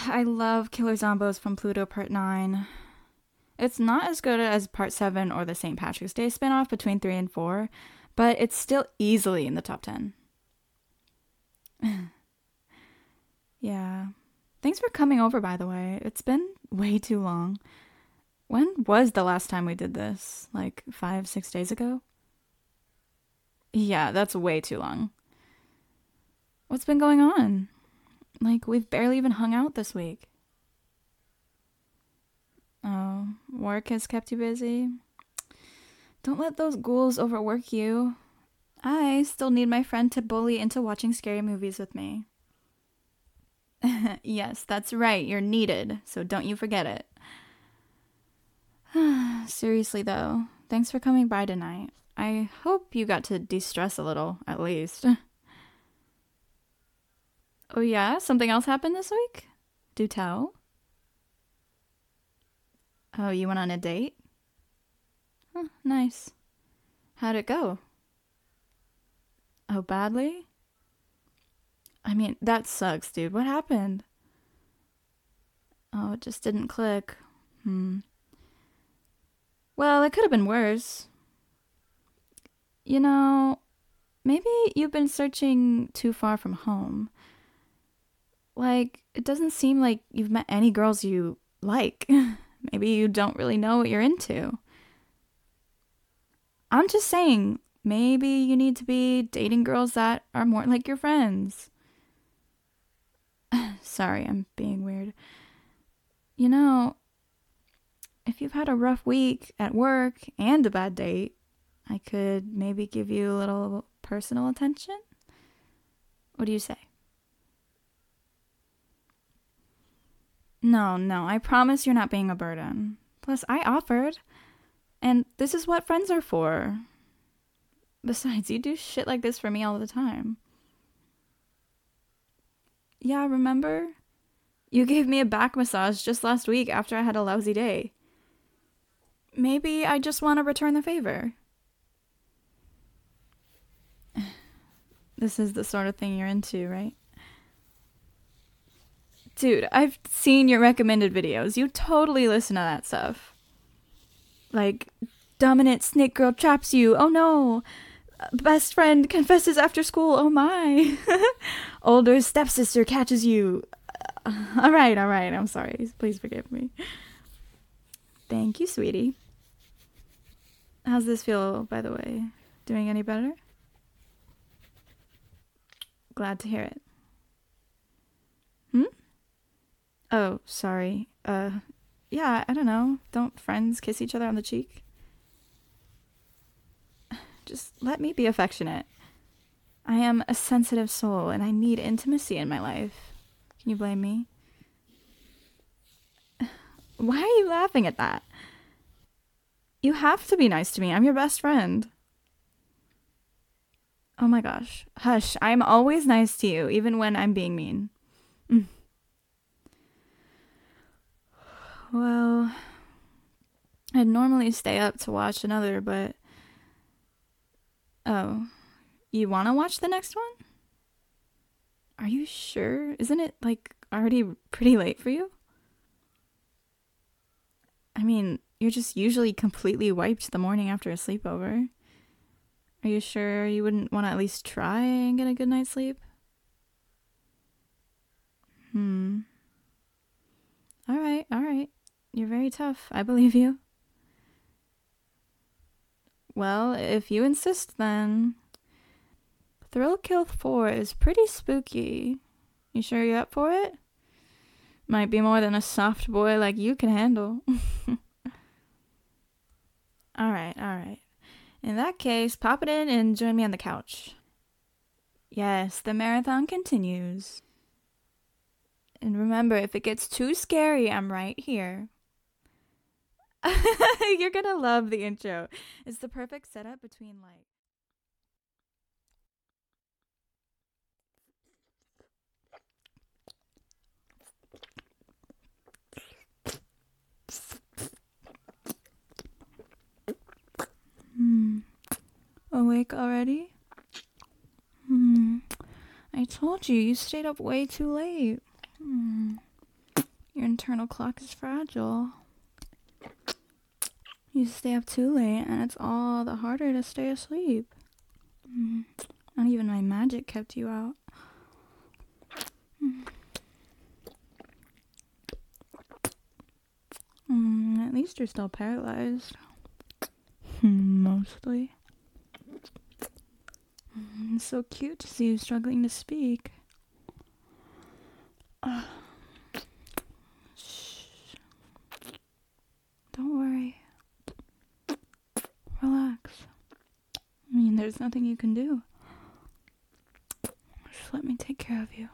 I love Killer Zombos from Pluto Part 9. It's not as good as Part 7 or the St. Patrick's Day spinoff between 3 and 4, but it's still easily in the top 10. Yeah. Thanks for coming over, by the way. It's been way too long. When was the last time we did this? Like 5, 6 days ago? Yeah, that's way too long. What's been going on? Like, we've barely even hung out this week. Oh, work has kept you busy? Don't let those ghouls overwork you. I still need my friend to bully into watching scary movies with me. Yes, that's right, you're needed, so don't you forget it. Seriously, though, thanks for coming by tonight. I hope you got to de-stress a little, at least. Oh yeah? Something else happened this week? Do tell. Oh, you went on a date? Huh, nice. How'd it go? Oh, badly? I mean, that sucks, dude. What happened? Oh, it just didn't click. Well, it could have been worse. You know, maybe you've been searching too far from home. Like, it doesn't seem like you've met any girls you like. Maybe you don't really know what you're into. I'm just saying, maybe you need to be dating girls that are more like your friends. Sorry, I'm being weird. You know, if you've had a rough week at work and a bad date, I could maybe give you a little personal attention. What do you say? No, I promise you're not being a burden. Plus, I offered. And this is what friends are for. Besides, you do shit like this for me all the time. Yeah, remember? You gave me a back massage just last week after I had a lousy day. Maybe I just want to return the favor. This is the sort of thing you're into, right? Dude, I've seen your recommended videos. You totally listen to that stuff. Like, dominant snake girl traps you. Oh no. Best friend confesses after school. Oh my. Older stepsister catches you. All right. I'm sorry. Please forgive me. Thank you, sweetie. How's this feel, by the way? Doing any better? Glad to hear it. Oh, sorry. Yeah, I don't know. Don't friends kiss each other on the cheek? Just let me be affectionate. I am a sensitive soul and I need intimacy in my life. Can you blame me? Why are you laughing at that? You have to be nice to me. I'm your best friend. Oh my gosh. Hush. I'm always nice to you, even when I'm being mean. Well, I'd normally stay up to watch another, but... Oh, you want to watch the next one? Are you sure? Isn't it, like, already pretty late for you? I mean, you're just usually completely wiped the morning after a sleepover. Are you sure you wouldn't want to at least try and get a good night's sleep? All right. You're very tough. I believe you. Well, if you insist, then... Thrill Kill 4 is pretty spooky. You sure you're up for it? Might be more than a soft boy like you can handle. All right. In that case, pop it in and join me on the couch. Yes, the marathon continues. And remember, if it gets too scary, I'm right here. You're gonna love the intro. It's the perfect setup between, like... Awake already? I told you stayed up way too late. Your internal clock is fragile. You stay up too late, and it's all the harder to stay asleep. Not even my magic kept you out. At least you're still paralyzed. Mostly. It's so cute to see you struggling to speak. Shh. Don't worry. Relax. There's nothing you can do. Just let me take care of you.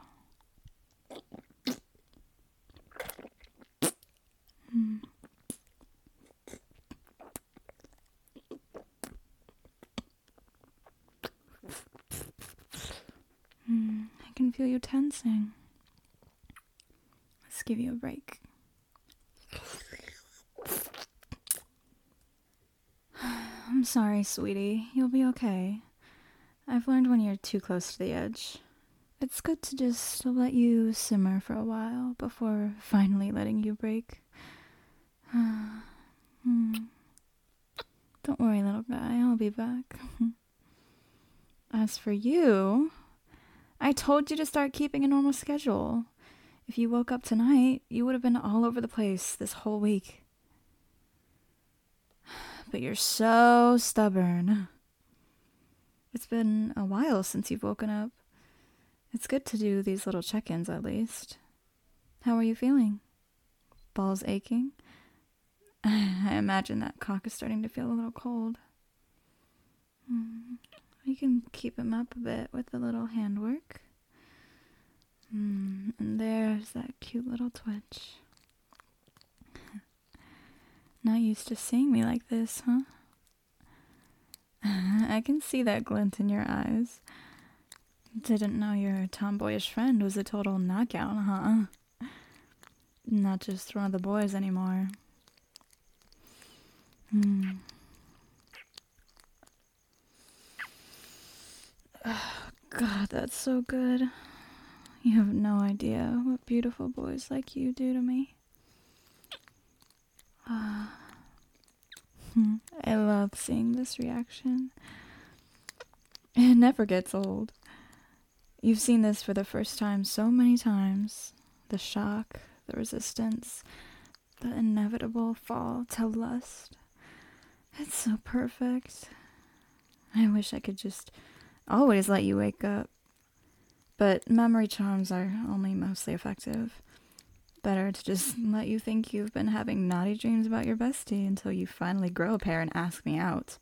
I can feel you tensing. Let's give you a break. I'm sorry, sweetie. You'll be okay. I've learned when you're too close to the edge. It's good to just let you simmer for a while before finally letting you break. Don't worry, little guy. I'll be back. As for you, I told you to start keeping a normal schedule. If you woke up tonight, you would have been all over the place this whole week. But you're so stubborn. It's been a while since you've woken up. It's good to do these little check-ins at least. How are you feeling? Balls aching? I imagine that cock is starting to feel a little cold. You can keep him up a bit with a little handwork. And there's that cute little twitch. Not used to seeing me like this, huh? I can see that glint in your eyes. Didn't know your tomboyish friend was a total knockout, huh? Not just one of the boys anymore. Oh, God, that's so good. You have no idea what beautiful boys like you do to me. I love seeing this reaction. It never gets old. You've seen this for the first time so many times. The shock, the resistance, the inevitable fall to lust. It's so perfect. I wish I could just always let you wake up. But memory charms are only mostly effective. Better to just let you think you've been having naughty dreams about your bestie until you finally grow a pair and ask me out.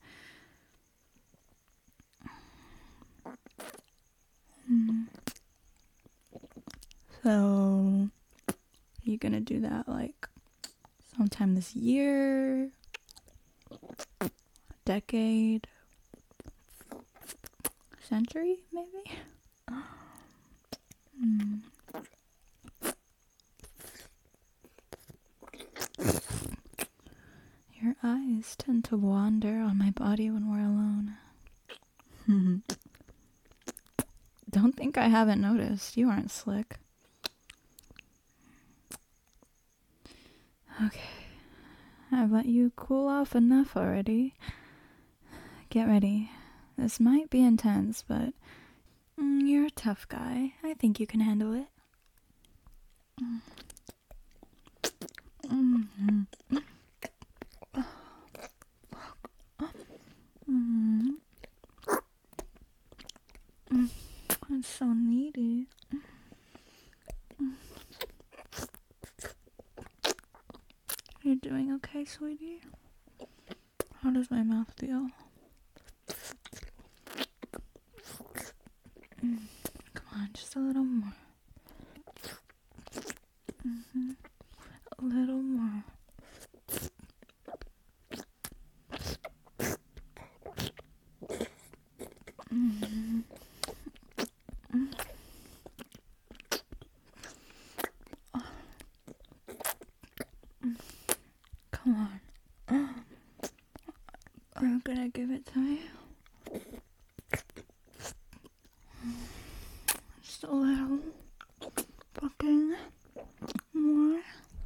So, are you gonna do that like sometime this year? Decade? Century, maybe? Your eyes tend to wander on my body when we're alone. Don't think I haven't noticed. You aren't slick. Okay. I've let you cool off enough already. Get ready. This might be intense, but you're a tough guy. I think you can handle it. It's so needy. You doing okay, sweetie? How does my mouth feel? Come on, just a little more. A little more. Come on. Are you gonna give it to me? Just a little. Fucking more.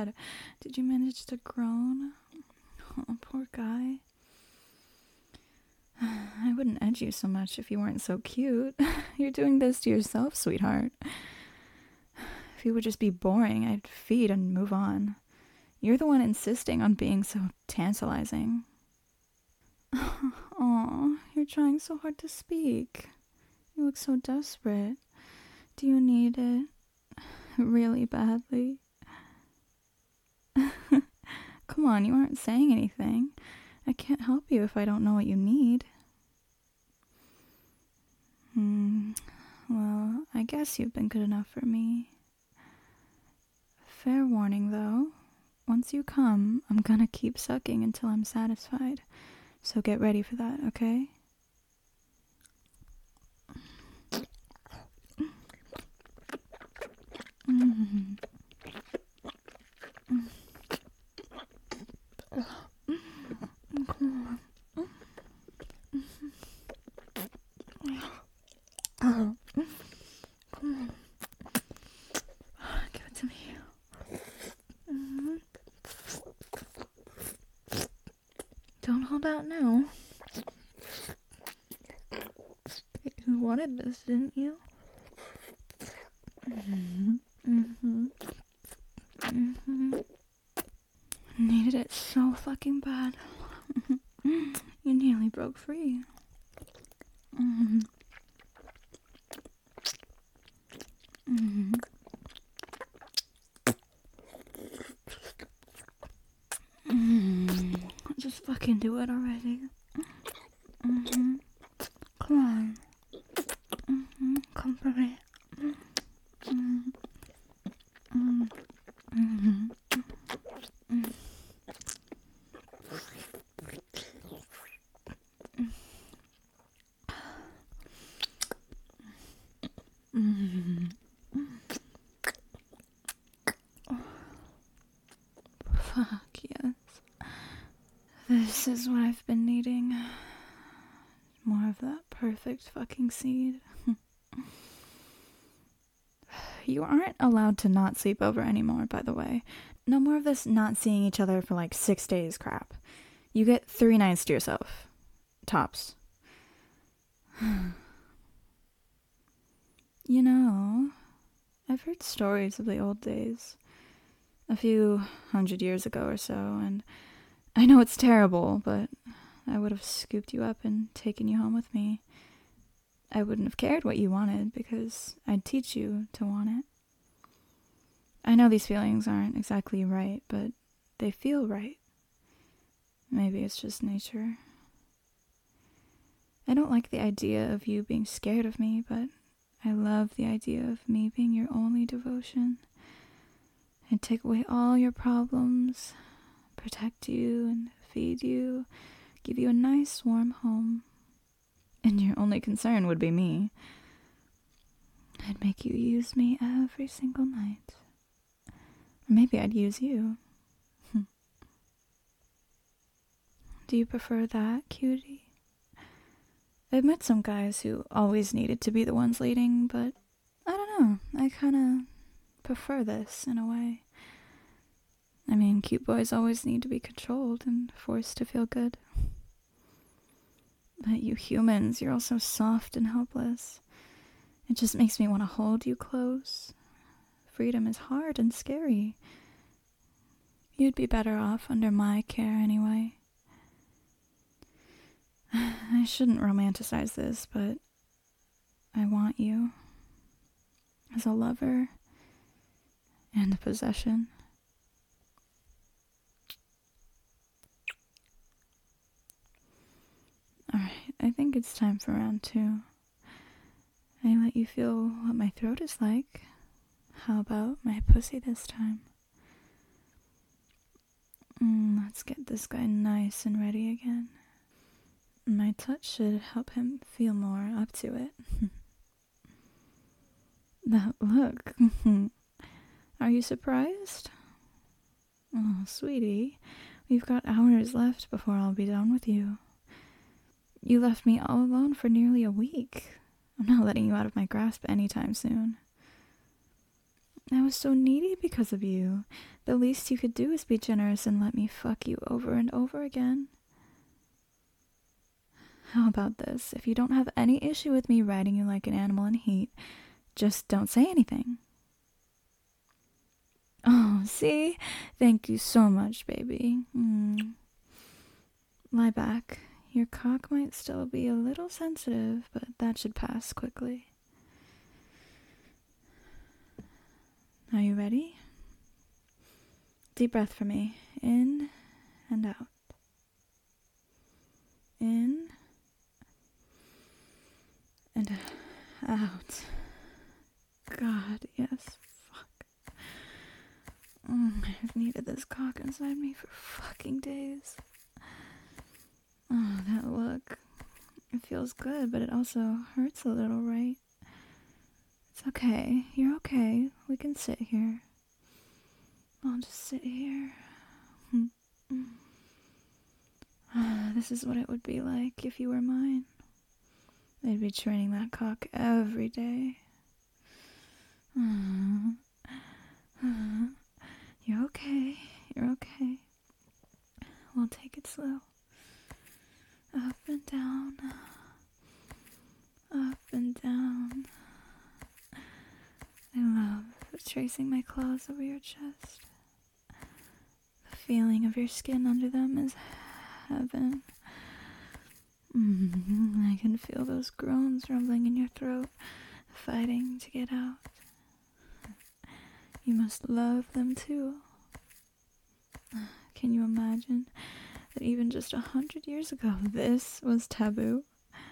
god. Did you manage to groan? Oh, poor guy. I wouldn't edge you so much if you weren't so cute. You're doing this to yourself, sweetheart. If you would just be boring, I'd feed and move on. You're the one insisting on being so tantalizing. Aw, you're trying so hard to speak. You look so desperate. Do you need it? Really badly? Come on, you aren't saying anything. I can't help you if I don't know what you need. Well, I guess you've been good enough for me. Fair warning, though. Once you come, I'm gonna keep sucking until I'm satisfied. So get ready for that, okay? Give it to me. Don't hold out now. You wanted this, didn't you? Needed it so fucking bad. You nearly broke free. Just fucking do it already. Come on. Come for me. Fuck yes. This is what I've been needing. More of that perfect fucking seed. You aren't allowed to not sleep over anymore, by the way. No more of this not seeing each other for like 6 days crap. You get 3 nights to yourself. Tops. You know, I've heard stories of the old days. A few 100 years ago or so, and I know it's terrible, but I would have scooped you up and taken you home with me. I wouldn't have cared what you wanted, because I'd teach you to want it. I know these feelings aren't exactly right, but they feel right. Maybe it's just nature. I don't like the idea of you being scared of me, but I love the idea of me being your only devotion. I'd take away all your problems, protect you and feed you, give you a nice warm home. And your only concern would be me. I'd make you use me every single night. Or maybe I'd use you. Do you prefer that, cutie? I've met some guys who always needed to be the ones leading, but I don't know. I kinda prefer this in a way. I mean, cute boys always need to be controlled and forced to feel good. But you humans, you're all so soft and helpless. It just makes me want to hold you close. Freedom is hard and scary. You'd be better off under my care anyway. I shouldn't romanticize this, but I want you. As a lover and a possession. Alright, I think it's time for round 2. I let you feel what my throat is like. How about my pussy this time? Let's get this guy nice and ready again. My touch should help him feel more up to it. That look. Are you surprised? Oh, sweetie, we've got hours left before I'll be done with you. You left me all alone for nearly a week. I'm not letting you out of my grasp anytime soon. I was so needy because of you. The least you could do is be generous and let me fuck you over and over again. How about this? If you don't have any issue with me riding you like an animal in heat, just don't say anything. Oh, see? Thank you so much, baby. Lie back. Your cock might still be a little sensitive, but that should pass quickly. Are you ready? Deep breath for me. In and out. In and out. God, yes. Fuck. I've needed this cock inside me for fucking days. Oh, that look. It feels good, but it also hurts a little, right? It's okay. You're okay. We can sit here. I'll just sit here. This is what it would be like if you were mine. I'd be training that cock every day. You're okay. You're okay. We'll take it slow. Up and down. Up and down. I love tracing my claws over your chest. The feeling of your skin under them is heaven. I can feel those groans rumbling in your throat, fighting to get out. You must love them too. Can you imagine that even just 100 years ago this was taboo?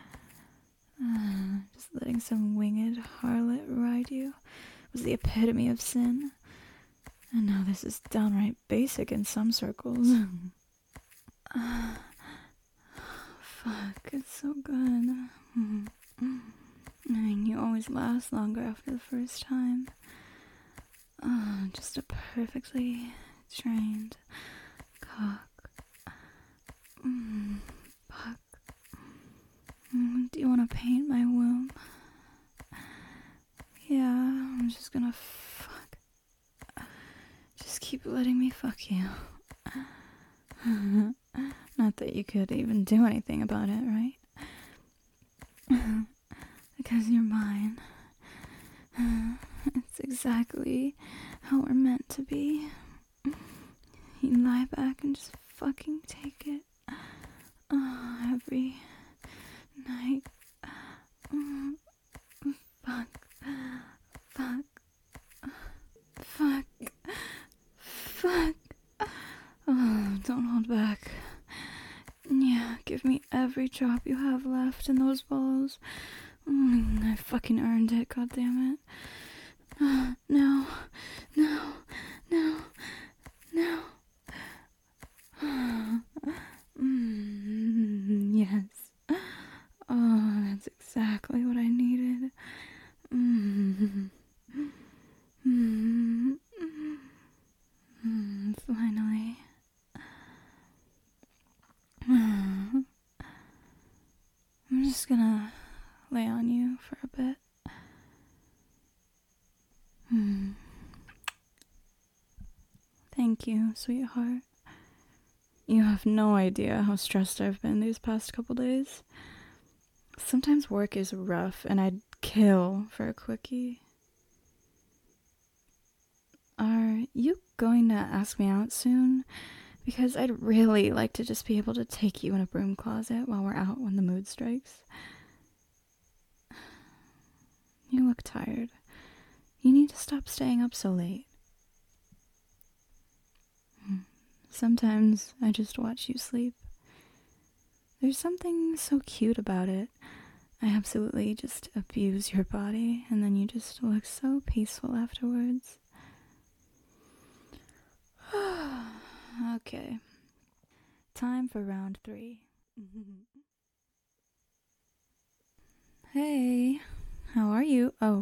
Just letting some winged harlot ride you was the epitome of sin. And now this is downright basic in some circles. Fuck, it's so good. I mean, you always last longer after the first time. Just a perfectly trained cock. Fuck. Do you want to paint my womb? Yeah, I'm just gonna fuck. Just keep letting me fuck you. Not that you could even do anything about it, right? Because you're mine. It's exactly how we're meant to be. You lie back and just fucking take it. Every night. Fuck. Fuck. Fuck. Fuck. Oh, don't hold back. Yeah, give me every drop you have left in those balls. I fucking earned it, goddammit. No. No. No. No. Yes. Oh, that's exactly what I needed. Finally. I'm just gonna lay on you for a bit. Thank you, sweetheart. You have no idea how stressed I've been these past couple days. Sometimes work is rough and I'd kill for a quickie. Are you going to ask me out soon? Because I'd really like to just be able to take you in a broom closet while we're out when the mood strikes. You look tired. You need to stop staying up so late. Sometimes I just watch you sleep. There's something so cute about it. I absolutely just abuse your body, and then you just look so peaceful afterwards. Okay. Time for round 3. Hey, how are you? Oh.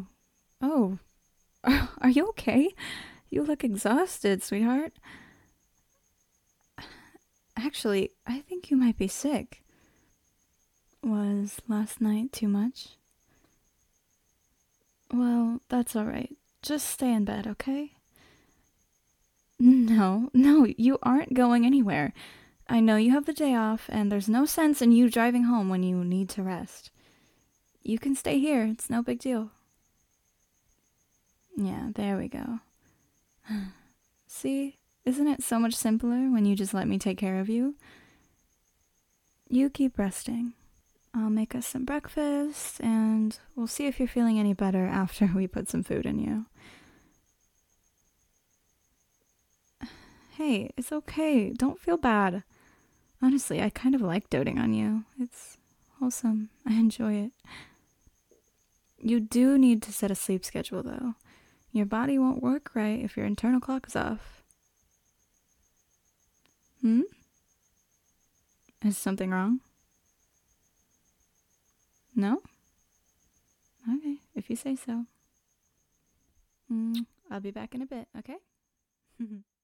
Are you okay? You look exhausted, sweetheart. Actually, I think you might be sick. Was last night too much? Well, that's alright. Just stay in bed, okay? No, you aren't going anywhere. I know you have the day off, and there's no sense in you driving home when you need to rest. You can stay here, it's no big deal. Yeah, there we go. See, isn't it so much simpler when you just let me take care of you? You keep resting. I'll make us some breakfast, and we'll see if you're feeling any better after we put some food in you. Hey, it's okay. Don't feel bad. Honestly, I kind of like doting on you. It's wholesome. I enjoy it. You do need to set a sleep schedule, though. Your body won't work right if your internal clock is off. Hmm? Is something wrong? No? Okay, if you say so. I'll be back in a bit, okay?